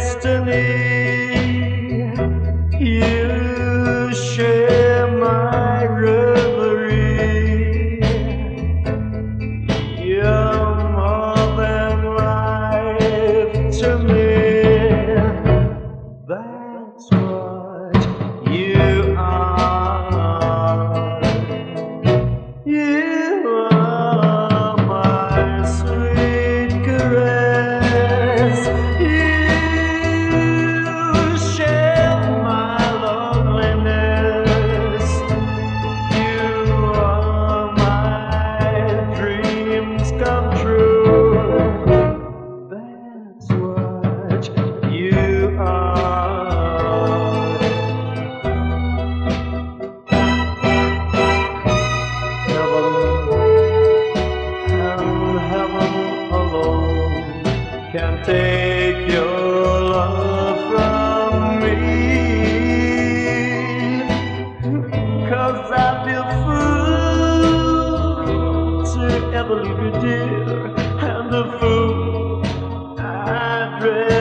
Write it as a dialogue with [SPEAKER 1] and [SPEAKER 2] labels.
[SPEAKER 1] destiny. You share my reverie. You're more than life to me. That's what you are. You are my sweet caress. You share my loneliness. You are my dreams come true. That's what you are. Heaven alone can take your love from me. 'Cause I feel fool to ever leave you, dear, and the fool I dread.